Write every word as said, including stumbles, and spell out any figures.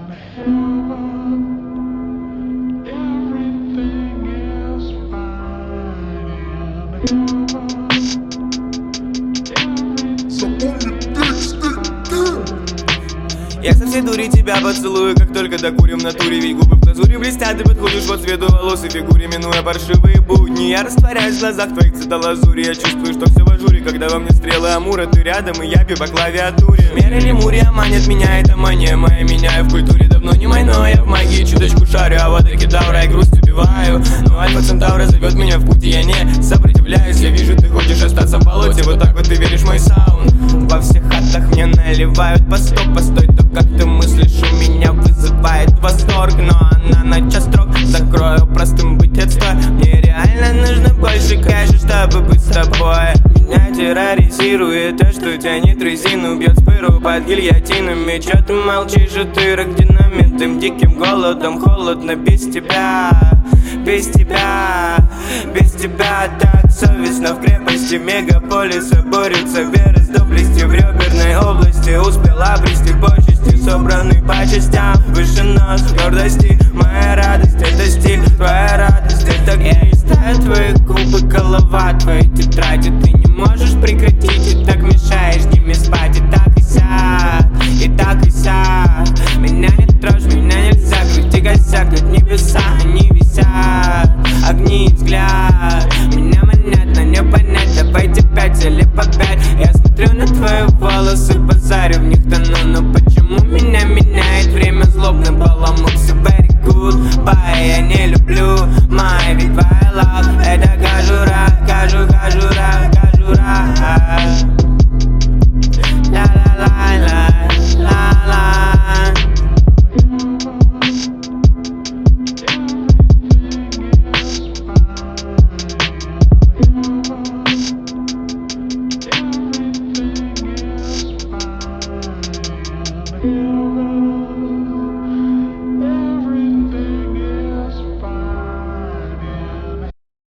Я со всей дури тебя поцелую, как только докурим в натуре. Ведь губы в глазури блестят, ты подходишь по цвету волос и фигуре. Минуя паршивые будни, я растворяюсь в глазах твоих цветолазури. Я чувствую, что все в ажуре, когда во мне стрелы амура. Ты рядом, и я бью по клавиатуре. Меры лемурия манит меня, это мания моя. Меняю в культуре давно не мой, но я в магии чуточку шарю. А вот кедавра и грусть убиваю. Но Альфа Центавра зовет меня в путь, и я не сопротивляюсь. Я вижу, ты хочешь остаться в болоте, вот так вот ты веришь в мой саунд. Во всех хатах мне наливают по сто, постой, то как ты мыслишь, у меня вызывает восторг. Но она на час строк, закрою простым быть отстой. Мне реально нужно больше кэша, чтобы быть с тобой. Меня терроризирует то, что тянет резину, бьет спыру под гильотинами. Чё ты молчишь, утырок динамитным диким голодом? Холодно без тебя, без тебя, без тебя. Так совестно в крепости мегаполиса борется вера с доблестью в реберной